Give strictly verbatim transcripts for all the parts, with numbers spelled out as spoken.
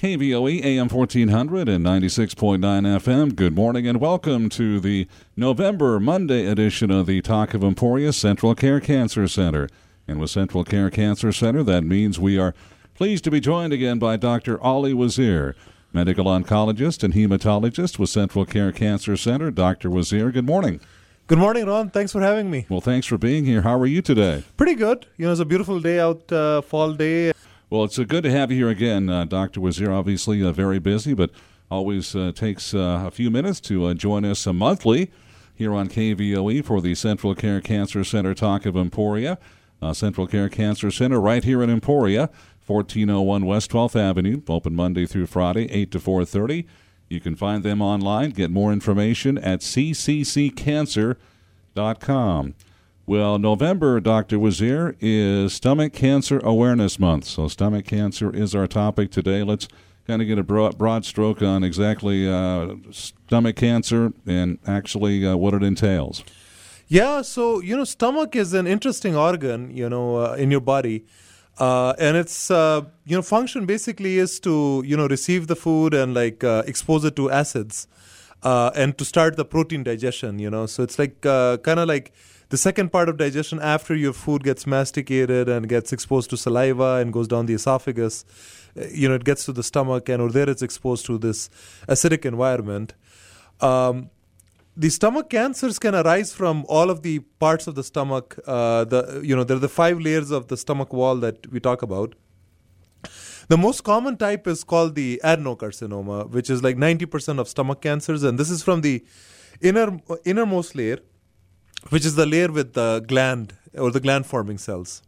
K V O E A M fourteen hundred and ninety-six point nine F M. Good morning and welcome to the November Monday edition of the Talk of Emporia Central Care Cancer Center. And with Central Care Cancer Center, that means we are pleased to be joined again by Doctor Ali Wazir, medical oncologist and hematologist with Central Care Cancer Center. Doctor Wazir, good morning. Good morning, Ron. Thanks for having me. Well, thanks for being here. How are you today? Pretty good. You know, it's a beautiful day out, uh, fall day. Well, it's uh, good to have you here again, uh, Doctor Wazir. Obviously uh, very busy, but always uh, takes uh, a few minutes to uh, join us uh, monthly here on K V O E for the Central Care Cancer Center Talk of Emporia. Uh, Central Care Cancer Center right here in Emporia, fourteen oh one West twelfth Avenue, open Monday through Friday, eight to four thirty. You can find them online, get more information at c c c cancer dot com. Well, November, Doctor Wazir, is Stomach Cancer Awareness Month. So stomach cancer is our topic today. Let's kind of get a broad, broad stroke on exactly uh, stomach cancer and actually uh, what it entails. Yeah, so, you know, stomach is an interesting organ, you know, uh, in your body. Uh, and its, uh, you know, function basically is to, you know, receive the food and, like, uh, expose it to acids uh, and to start the protein digestion, you know. So it's like uh, kind of like the second part of digestion after your food gets masticated and gets exposed to saliva and goes down the esophagus. You know, it gets to the stomach, and over there it's exposed to this acidic environment. Um, the stomach cancers can arise from all of the parts of the stomach. Uh, the you know, there are the five layers of the stomach wall that we talk about. The most common type is called the adenocarcinoma, which is like ninety percent of stomach cancers, and this is from the inner innermost layer, which is the layer with the gland or the gland-forming cells.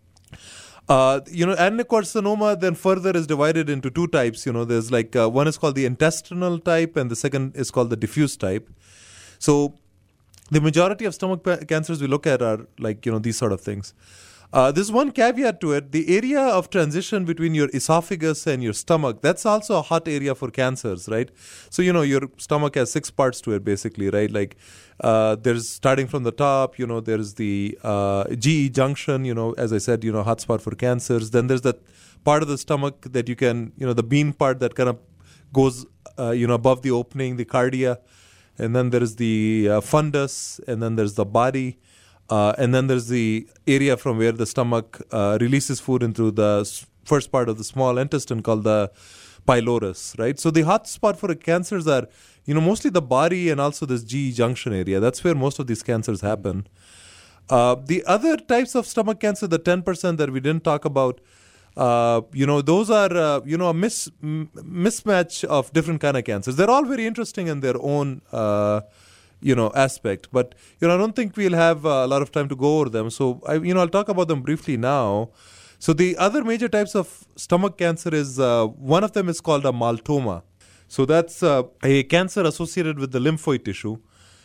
Uh, you know, adenocarcinoma then further is divided into two types. You know, there's like uh, one is called the intestinal type, and the second is called the diffuse type. So, the majority of stomach pa- cancers we look at are like, you know, these sort of things. Uh, there's one caveat to it. The area of transition between your esophagus and your stomach, that's also a hot area for cancers, right? So, you know, your stomach has six parts to it, basically, right? Like, uh, there's starting from the top, you know, there's the uh, G E junction, you know, as I said, you know, hotspot for cancers. Then there's that part of the stomach that you can, you know, the bean part that kind of goes, uh, you know, above the opening, the cardia. And then there's the uh, fundus, and then there's the body. Uh, and then there's the area from where the stomach uh, releases food into the s- first part of the small intestine called the pylorus, right? So the hot spot for cancers are, you know, mostly the body and also this G E junction area. That's where most of these cancers happen. Uh, the other types of stomach cancer, the ten percent that we didn't talk about, uh, you know, those are, uh, you know, a mis- m- mismatch of different kind of cancers. They're all very interesting in their own uh you know, aspect. But, you know, I don't think we'll have uh, a lot of time to go over them. So, I, you know, I'll talk about them briefly now. So the other major types of stomach cancer is, uh, one of them is called a maltoma. So that's uh, a cancer associated with the lymphoid tissue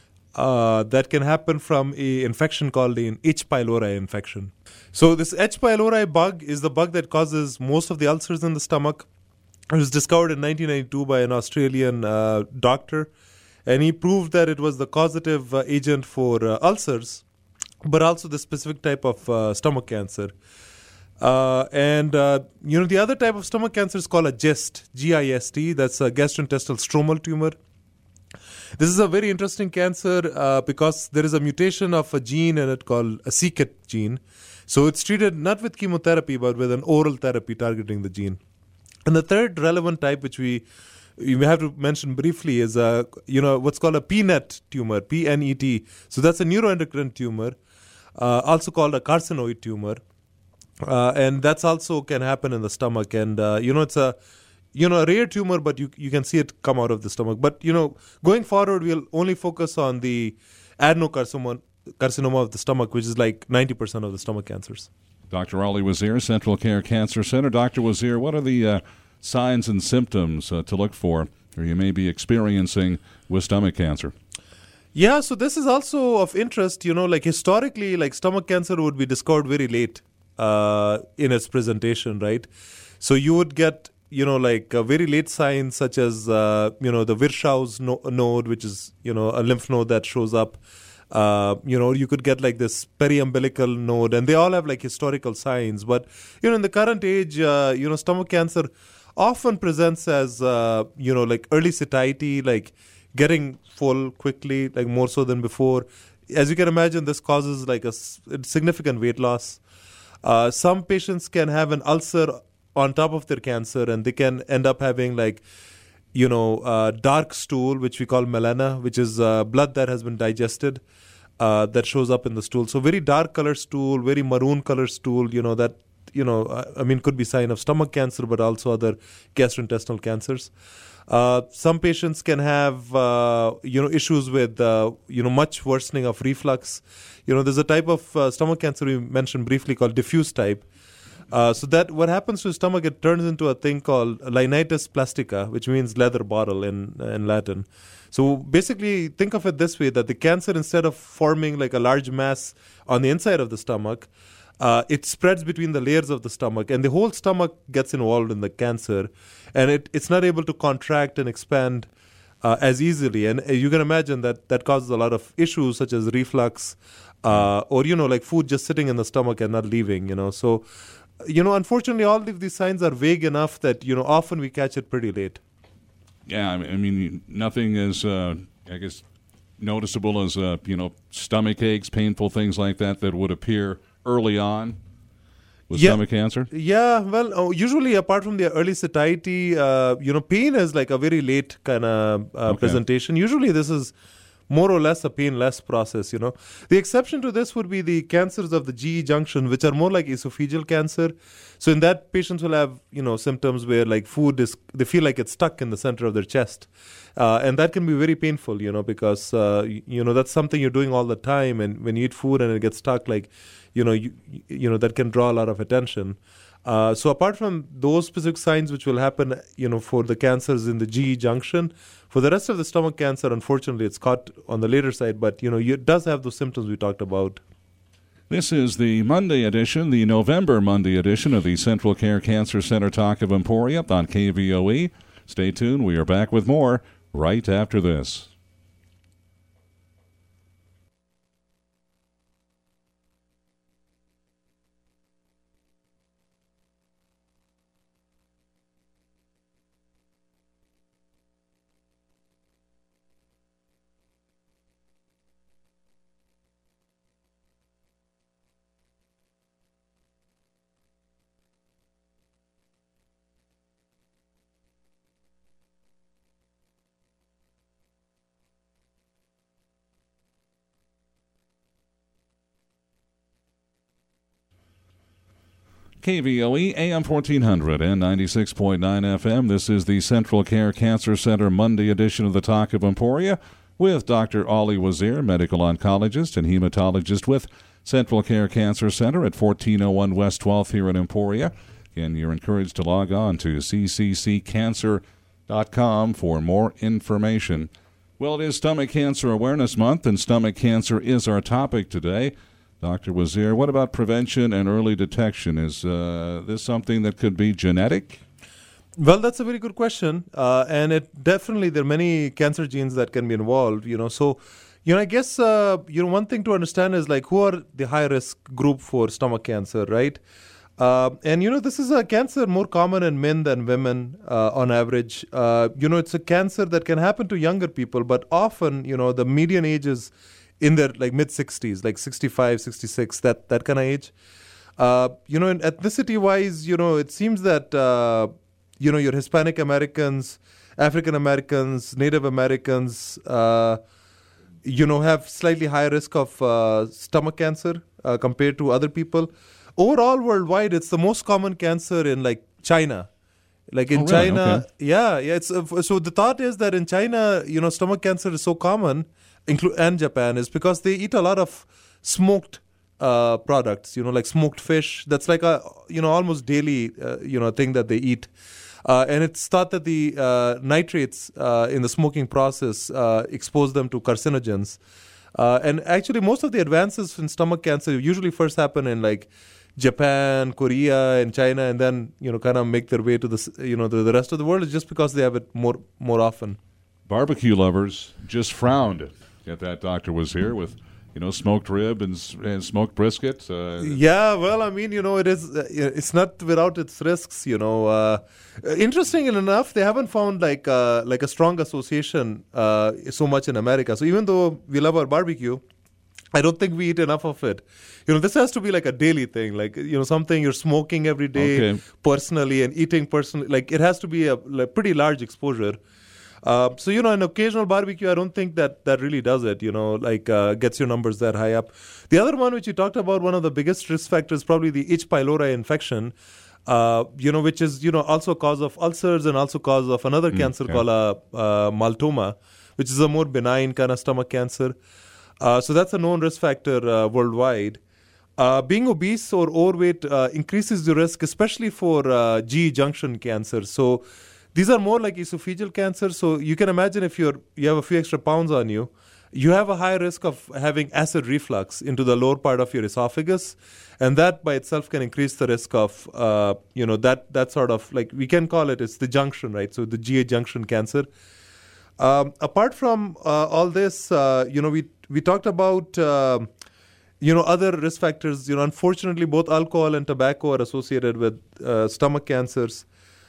uh, that can happen from a infection called an H. pylori infection. So this H. pylori bug is the bug that causes most of the ulcers in the stomach. It was discovered in nineteen ninety-two by an Australian uh, doctor. And he proved that it was the causative uh, agent for uh, ulcers, but also the specific type of uh, stomach cancer. Uh, and, uh, you know, the other type of stomach cancer is called a GIST, G I S T. That's a gastrointestinal stromal tumor. This is a very interesting cancer uh, because there is a mutation of a gene in it called a c KIT gene. So it's treated not with chemotherapy, but with an oral therapy targeting the gene. And the third relevant type, which we you may have to mention briefly, is a, you know, what's called a P NET tumor, P N E T. So that's a neuroendocrine tumor, uh, also called a carcinoid tumor. Uh, and that's also can happen in the stomach. And, uh, you know, it's a, you know, a rare tumor, but you you can see it come out of the stomach. But, you know, going forward, we'll only focus on the adenocarcinoma carcinoma of the stomach, which is like ninety percent of the stomach cancers. Doctor Ali Wazir, Central Care Cancer Center. Doctor Wazir, what are the uh, signs and symptoms uh, to look for or you may be experiencing with stomach cancer? Yeah, so this is also of interest. You know, like historically, like stomach cancer would be discovered very late uh, in its presentation, right? So you would get, you know, like uh, very late signs such as, uh, you know, the Virchow's no- node, which is, you know, a lymph node that shows up. Uh, you know, you could get like this periumbilical node, and they all have like historical signs. But, you know, in the current age, uh, you know, stomach cancer often presents as, uh, you know, like early satiety, like getting full quickly, like more so than before. As you can imagine, this causes like a s- significant weight loss. Uh, some patients can have an ulcer on top of their cancer, and they can end up having like, you know, uh, dark stool, which we call melena, which is uh, blood that has been digested, uh, that shows up in the stool. So very dark color stool, very maroon color stool, you know, that, you know, uh, I mean, could be sign of stomach cancer, but also other gastrointestinal cancers. Uh, some patients can have, uh, you know, issues with, uh, you know, much worsening of reflux. You know, there's a type of uh, stomach cancer we mentioned briefly called diffuse type. Uh, so that what happens to the stomach, it turns into a thing called linitis plastica, which means leather bottle in in Latin. So basically, think of it this way, that the cancer, instead of forming like a large mass on the inside of the stomach, uh, it spreads between the layers of the stomach, and the whole stomach gets involved in the cancer, and it, it's not able to contract and expand uh, as easily. And uh, you can imagine that that causes a lot of issues such as reflux, uh, or, you know, like food just sitting in the stomach and not leaving, you know. So, you know, unfortunately, all of these signs are vague enough that, you know, often we catch it pretty late. Yeah, I mean, nothing is, uh, I guess, noticeable as, uh, you know, stomach aches, painful things like that that would appear early on with Yeah. stomach cancer? Yeah, well, uh, usually apart from the early satiety, uh, you know, pain is like a very late kind of uh, Okay. presentation. Usually this is more or less a painless process, you know. The exception to this would be the cancers of the G E junction, which are more like esophageal cancer. So in that, patients will have, you know, symptoms where like food is, they feel like it's stuck in the center of their chest. Uh, and that can be very painful, you know, because, uh, you, you know, that's something you're doing all the time. And when you eat food and it gets stuck, like, you know, you, you know, that can draw a lot of attention. Uh, so apart from those specific signs which will happen, you know, for the cancers in the G E junction, for the rest of the stomach cancer, unfortunately, it's caught on the later side, but, you know, it does have those symptoms we talked about. This is the Monday edition, the November Monday edition of the Central Care Cancer Center Talk of Emporia on K V O E. Stay tuned. We are back with more right after this. K V O E, A M fourteen hundred and ninety-six point nine F M. This is the Central Care Cancer Center Monday edition of the Talk of Emporia with Doctor Ali Wazir, medical oncologist and hematologist with Central Care Cancer Center at fourteen oh one West twelfth here in Emporia. Again, you're encouraged to log on to c c c cancer dot com for more information. Well, it is Stomach Cancer Awareness Month, and stomach cancer is our topic today. Doctor Wazir, what about prevention and early detection? Is uh, this something that could be genetic? Well, that's a very good question. Uh, and it definitely, there are many cancer genes that can be involved, you know. So, you know, I guess, uh, you know, one thing to understand is like who are the high risk group for stomach cancer, right? Uh, and, you know, this is a cancer more common in men than women uh, on average. Uh, you know, it's a cancer that can happen to younger people, but often, you know, the median age is in their like mid sixties, like sixty-five, sixty-six, that, that kind of age. Uh, you know, in ethnicity wise, you know, it seems that, uh, you know, your Hispanic Americans, African Americans, Native Americans, uh, you know, have slightly higher risk of uh, stomach cancer uh, compared to other people. Overall, worldwide, it's the most common cancer in like China. Like in Oh, really? China, Okay. yeah, yeah. It's uh, so the thought is that in China, you know, stomach cancer is so common, inclu- and Japan, is because they eat a lot of smoked uh, products. You know, like smoked fish. That's like a you know almost daily uh, you know thing that they eat. Uh, and it's thought that the uh, nitrates uh, in the smoking process uh, expose them to carcinogens. Uh, and actually, most of the advances in stomach cancer usually first happen in like Japan, Korea, and China, and then you know kind of make their way to the s- you know the, the rest of the world, is just because they have it more more often. Barbecue lovers just frowned at that. Doctor was here with you know, smoked rib and, s- and smoked brisket. Uh, Yeah, well, I mean, you know, it is. Uh, it's not without its risks. You know, uh, uh, interesting enough, they haven't found like uh, like a strong association uh, so much in America. So even though we love our barbecue, I don't think we eat enough of it. You know, this has to be like a daily thing, like you know, something you're smoking every day Okay. personally and eating personally. Like it has to be a like, pretty large exposure. Uh, so you know, an occasional barbecue, I don't think that that really does it. You know, like uh, gets your numbers that high up. The other one, which you talked about, one of the biggest risk factors, probably the H. pylori infection. Uh, you know, which is you know also cause of ulcers and also cause of another cancer yeah. called uh, uh, maltoma, which is a more benign kind of stomach cancer. Uh, so that's a known risk factor uh, worldwide. Uh, being obese or overweight uh, increases the risk, especially for uh, G E junction cancer. So these are more like esophageal cancer. So you can imagine if you're you have a few extra pounds on you, you have a high risk of having acid reflux into the lower part of your esophagus, and that by itself can increase the risk of uh, you know that that sort of like we can call it it's the junction, right? So the G A junction cancer. Um, apart from uh, all this, uh, you know, we we talked about uh, you know other risk factors. You know, unfortunately, both alcohol and tobacco are associated with uh, stomach cancers.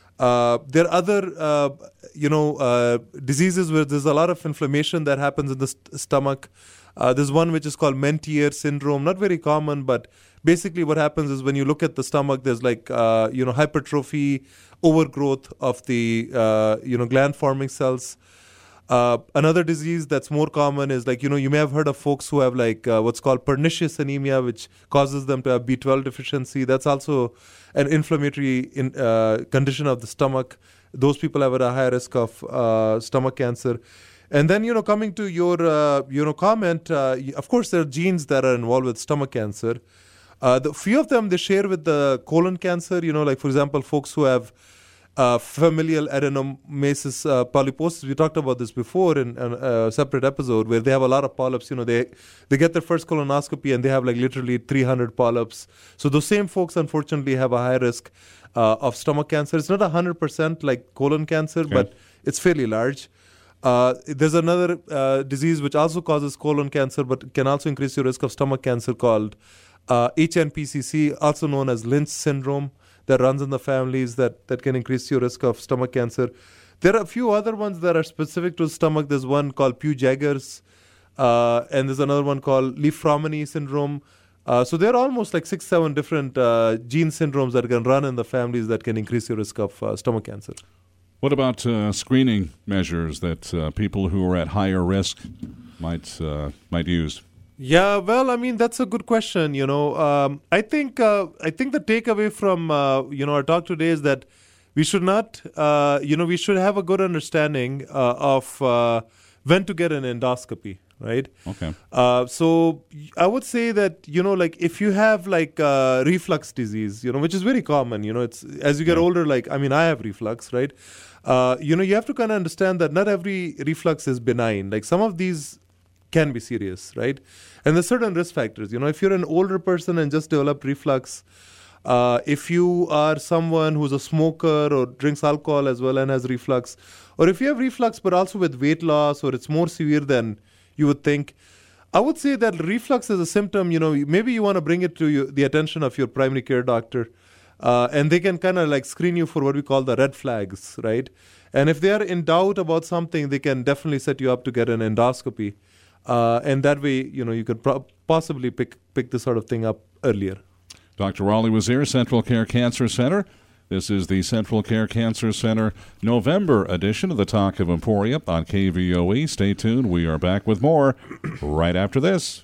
Uh, there are other uh, you know uh, diseases where there's a lot of inflammation that happens in the st- stomach. Uh, there's one which is called Mentier syndrome, not very common, but basically what happens is when you look at the stomach, there's like uh, you know hypertrophy, overgrowth of the uh, you know gland forming cells. Uh, another disease that's more common is like, you know, you may have heard of folks who have like uh, what's called pernicious anemia, which causes them to have B twelve deficiency. That's also an inflammatory in, uh, condition of the stomach. Those people have a high risk of uh, stomach cancer. And then, you know, coming to your, uh, you know, comment, uh, y- of course, there are genes that are involved with stomach cancer. Uh, the few of them they share with the colon cancer, you know, like, for example, folks who have uh, familial adenomyosis uh, polyposis. We talked about this before in a, a separate episode where they have a lot of polyps. You know, they they get their first colonoscopy and they have like literally three hundred polyps. So those same folks, unfortunately, have a high risk uh, of stomach cancer. It's not one hundred percent like colon cancer, Okay. but it's fairly large. Uh, there's another uh, disease which also causes colon cancer, but can also increase your risk of stomach cancer called uh, H N P C C, also known as Lynch syndrome, that runs in the families that, that can increase your risk of stomach cancer. There are a few other ones that are specific to the stomach. There's one called Pew-Jaggers, uh, and there's another one called Li-Fraumeni syndrome. Uh, so there are almost like six, seven different uh, gene syndromes that can run in the families that can increase your risk of uh, stomach cancer. What about uh, screening measures that uh, people who are at higher risk might uh, might use? Yeah, well, I mean that's a good question. You know, um, I think uh, I think the takeaway from uh, you know our talk today is that we should not, uh, you know, we should have a good understanding uh, of uh, when to get an endoscopy, right? Okay. Uh, so y- I would say that you know, like if you have like uh, reflux disease, you know, which is very common. You know, it's as you get Yeah. older. Like I mean, I have reflux, right? Uh, you know, you have to kind of understand that not every reflux is benign. Like some of these can be serious, right? And there's certain risk factors. You know, if you're an older person and just developed reflux, uh, if you are someone who's a smoker or drinks alcohol as well and has reflux, or if you have reflux but also with weight loss or it's more severe than you would think, I would say that reflux is a symptom. You know, maybe you want to bring it to you, the attention of your primary care doctor, uh, and they can kind of like screen you for what we call the red flags, right? And if they are in doubt about something, they can definitely set you up to get an endoscopy. Uh, and that way, you know, you could pro- possibly pick pick this sort of thing up earlier. Doctor Raleigh Wazir, Central Care Cancer Center. This is the Central Care Cancer Center November edition of the Talk of Emporia on K V O E. Stay tuned. We are back with more right after this.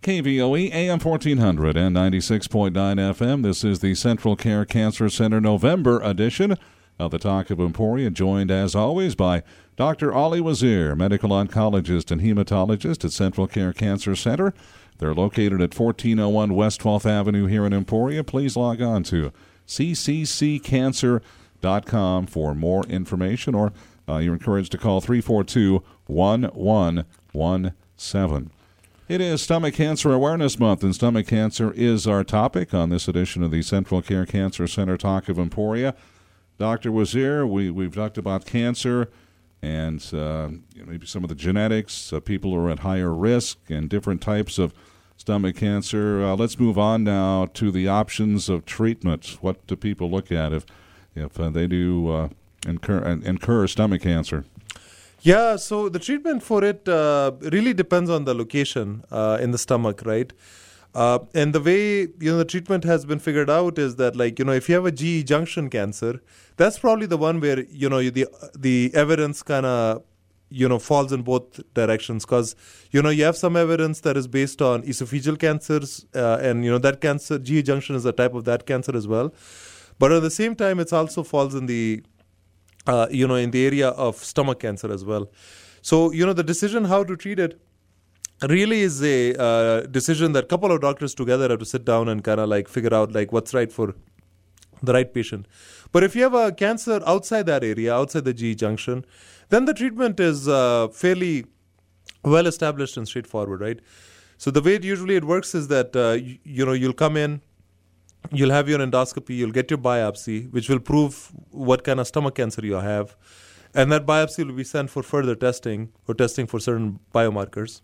K V O E, A M fourteen hundred and ninety-six point nine F M. This is the Central Care Cancer Center November edition of the Talk of Emporia, joined as always by Doctor Ali Wazir, medical oncologist and hematologist at Central Care Cancer Center. They're located at fourteen oh one West twelfth Avenue here in Emporia. Please log on to c c c cancer dot com for more information, or uh, you're encouraged to call three four two, one one one seven. It is Stomach Cancer Awareness Month, and stomach cancer is our topic on this edition of the Central Care Cancer Center Talk of Emporia. Doctor Wazir, we, we've talked about cancer and uh, you know, maybe some of the genetics, uh, people who are at higher risk, and different types of stomach cancer. Uh, let's move on now to the options of treatment. What do people look at if if uh, they do uh, incur, uh, incur stomach cancer? Yeah, so the treatment for it uh, really depends on the location uh, in the stomach, right? Uh, and the way, you know, the treatment has been figured out is that, like, you know, if you have a G E junction cancer, that's probably the one where, you know, the the evidence kind of, you know, falls in both directions, because, you know, you have some evidence that is based on esophageal cancers, uh, and, you know, that cancer, G E junction is a type of that cancer as well. But at the same time, it also falls in the, uh, you know, in the area of stomach cancer as well. So, you know, the decision how to treat it really is a uh, decision that a couple of doctors together have to sit down and kind of like figure out like what's right for the right patient. But if you have a cancer outside that area, outside the G E junction, then the treatment is uh, fairly well established and straightforward, right? So the way it usually it works is that, uh, you, you know, you'll come in, you'll have your endoscopy, you'll get your biopsy, which will prove what kind of stomach cancer you have. And that biopsy will be sent for further testing or testing for certain biomarkers.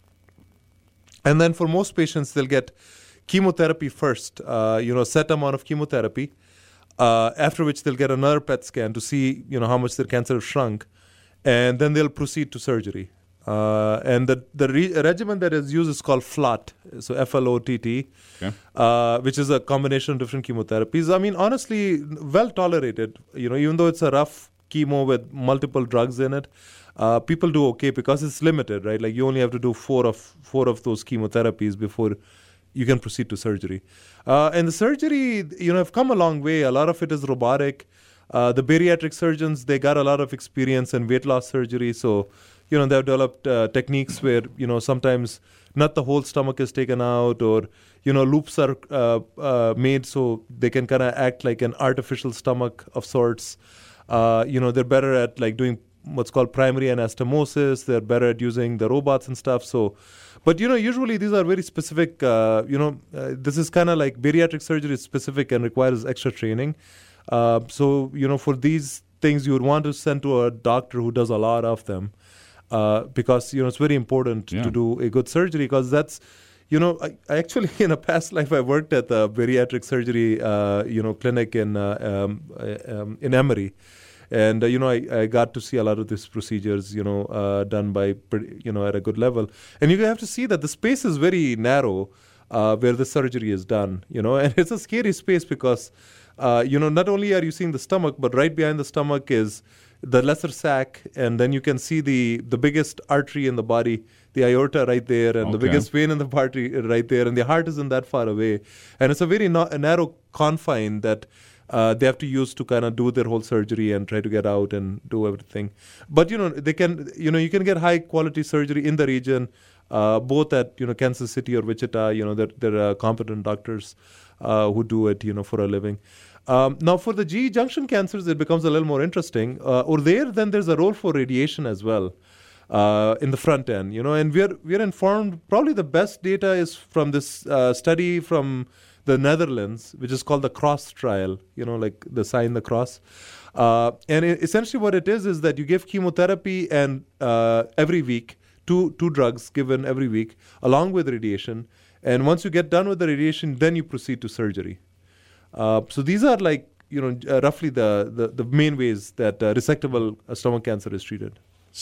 And then for most patients, they'll get chemotherapy first, uh, you know, set amount of chemotherapy, uh, after which they'll get another P E T scan to see, you know, how much their cancer has shrunk. And then they'll proceed to surgery. Uh, and the, the re- regimen that is used is called F L O T, so F L O T T, okay. uh, which is a combination of different chemotherapies. I mean, honestly, well tolerated, you know, even though it's a rough chemo with multiple drugs in it. Uh, people do okay because it's limited, right? Like you only have to do four of four of those chemotherapies before you can proceed to surgery. Uh, and the surgery, you know, have come a long way. A lot of it is robotic. Uh, the bariatric surgeons, they got a lot of experience in weight loss surgery. So, you know, they've developed uh, techniques where, you know, sometimes not the whole stomach is taken out, or, you know, loops are uh, uh, made so they can kind of act like an artificial stomach of sorts. Uh, you know, they're better at like doing what's called primary anastomosis. They're better at using the robots and stuff. So, but, you know, usually these are very specific, uh, you know, uh, this is kind of like bariatric surgery is specific and requires extra training. Uh, so, you know, for these things, you would want to send to a doctor who does a lot of them, uh, because, you know, it's very important yeah. to do a good surgery, because that's, you know, I, I actually, in a past life, I worked at the bariatric surgery, uh, you know, clinic in, uh, um, um, in Emory. And, uh, you know, I, I got to see a lot of these procedures, you know, uh, done by, you know, at a good level. And you have to see that the space is very narrow uh, where the surgery is done, you know, and it's a scary space because, uh, you know, not only are you seeing the stomach, but right behind the stomach is the lesser sac. And then you can see the, the biggest artery in the body, the aorta right there, and okay. the biggest vein in the body right there. And the heart isn't that far away. And it's a very no- a narrow confine that Uh, they have to use to kind of do their whole surgery and try to get out and do everything. But, you know, they can, you know, you can get high quality surgery in the region, uh, both at, you know, Kansas City or Wichita. You know, there, there are competent doctors uh, who do it, you know, for a living. Um, now, for the G E junction cancers, it becomes a little more interesting. Uh, or there, then there's a role for radiation as well uh, in the front end, you know, and we're, we're informed, probably the best data is from this uh, study from the Netherlands, which is called the CROSS trial, you know, like the sign, the cross. Uh, and it, essentially what it is is that you give chemotherapy and uh, every week, two two drugs given every week, along with radiation. And once you get done with the radiation, then you proceed to surgery. Uh, so these are like, you know, uh, roughly the, the, the main ways that uh, resectable uh, stomach cancer is treated.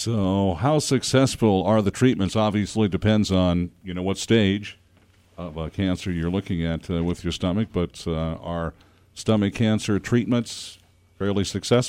So how successful are the treatments? Obviously depends on, you know, what stage of uh, cancer you're looking at uh, with your stomach, but uh, are stomach cancer treatments fairly successful?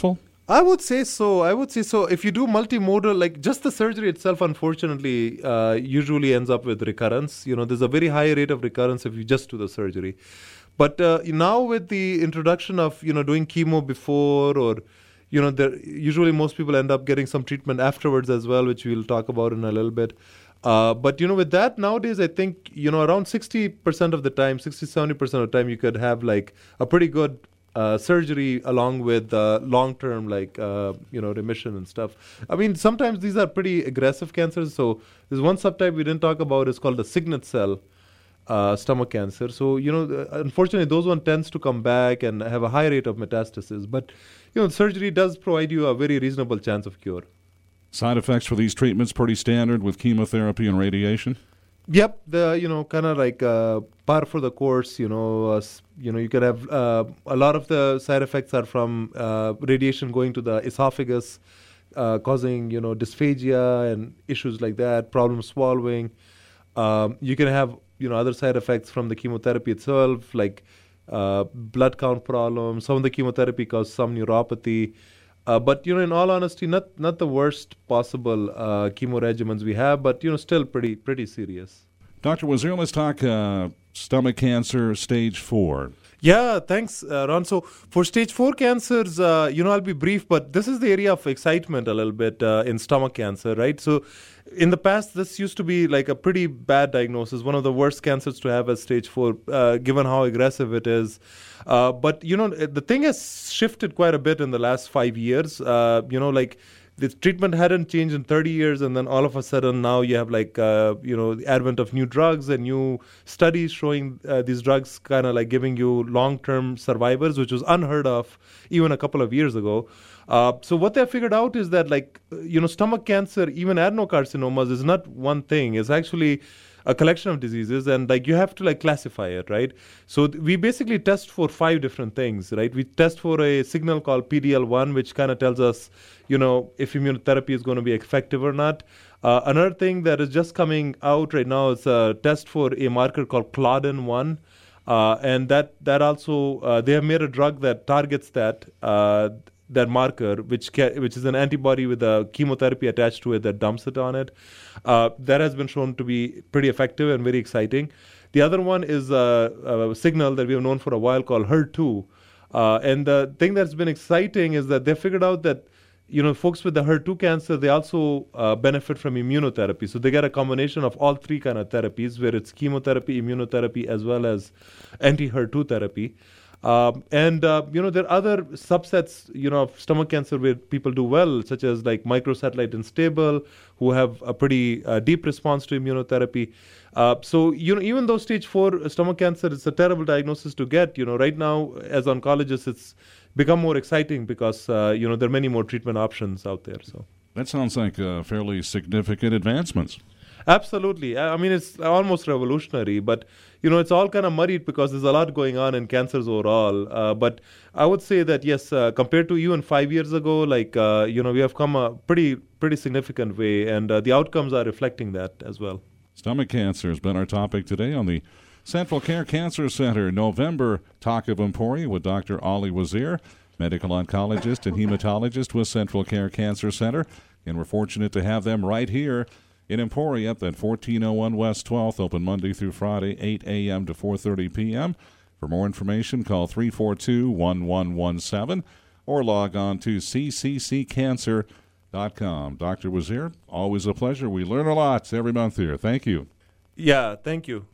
I would say so. I would say so. If you do multimodal, like just the surgery itself, unfortunately, uh, usually ends up with recurrence. You know, there's a very high rate of recurrence if you just do the surgery. But uh, now with the introduction of, you know, doing chemo before, or, you know, there, usually most people end up getting some treatment afterwards as well, which we'll talk about in a little bit. Uh, but, you know, with that nowadays, I think, you know, around sixty percent of the time, sixty, seventy percent of the time, you could have like a pretty good Uh, surgery along with uh, long-term, like, uh, you know, remission and stuff. I mean, sometimes these are pretty aggressive cancers. So there's one subtype we didn't talk about. It's called the signet cell uh, stomach cancer. So, you know, unfortunately, those one tends to come back and have a high rate of metastasis. But, you know, surgery does provide you a very reasonable chance of cure. Side effects for these treatments pretty standard with chemotherapy and radiation? Yep, the you know kind of like uh, par for the course. You know, uh, you know you can have uh, a lot of the side effects are from uh, radiation going to the esophagus, uh, causing you know dysphagia and issues like that, problem swallowing. Um, you can have you know other side effects from the chemotherapy itself, like uh, blood count problems. Some of the chemotherapy causes some neuropathy. Uh, but, you know, in all honesty, not not the worst possible uh, chemo regimens we have, but, you know, still pretty pretty serious. Doctor Wazir, let's talk uh, stomach cancer stage four. Yeah, thanks, uh, Ron. So for stage four cancers, uh, you know, I'll be brief, but this is the area of excitement a little bit uh, in stomach cancer, right? So in the past, this used to be like a pretty bad diagnosis, one of the worst cancers to have at stage four, uh, given how aggressive it is. Uh, but, you know, the thing has shifted quite a bit in the last five years. Uh, you know, like the treatment hadn't changed in thirty years, and then all of a sudden now you have like, uh, you know, the advent of new drugs and new studies showing uh, these drugs kind of like giving you long-term survivors, which was unheard of even a couple of years ago. Uh, so what they figured out is that, like, you know, stomach cancer, even adenocarcinomas, is not one thing. It's actually a collection of diseases, and like you have to like classify it, right? So th- we basically test for five different things, right? We test for a signal called P D L one, which kind of tells us, you know, if immunotherapy is going to be effective or not. Uh, another thing that is just coming out right now is a test for a marker called Claudin one. Uh, and that that also, uh, they have made a drug that targets that uh, that marker, which ca- which is an antibody with a chemotherapy attached to it that dumps it on it. Uh, that has been shown to be pretty effective and very exciting. The other one is a, a signal that we have known for a while called H E R two. Uh, and the thing that's been exciting is that they figured out that, you know, folks with the H E R two cancer, they also uh, benefit from immunotherapy. So they get a combination of all three kind of therapies, where it's chemotherapy, immunotherapy, as well as anti-H E R two therapy. Um, and, uh, you know, there are other subsets, you know, of stomach cancer where people do well, such as like microsatellite unstable, who have a pretty uh, deep response to immunotherapy. Uh, so, you know, even though stage four stomach cancer is a terrible diagnosis to get, you know, right now as oncologists, it's become more exciting because, uh, you know, there are many more treatment options out there. So that sounds like uh, fairly significant advancements. Absolutely. I mean, it's almost revolutionary, but, you know, it's all kind of muddied because there's a lot going on in cancers overall. Uh, but I would say that, yes, uh, compared to even five years ago, like, uh, you know, we have come a pretty, pretty significant way, and uh, the outcomes are reflecting that as well. Stomach cancer has been our topic today on the Central Care Cancer Center November Talk of Emporia with Doctor Ali Wazir, medical oncologist and hematologist with Central Care Cancer Center. And we're fortunate to have them right here in Emporia at fourteen oh one West twelfth, open Monday through Friday, eight a.m. to four thirty p.m. For more information, call three four two, one one one seven or log on to c c c cancer dot com. Doctor Wazir, always a pleasure. We learn a lot every month here. Thank you. Yeah, thank you.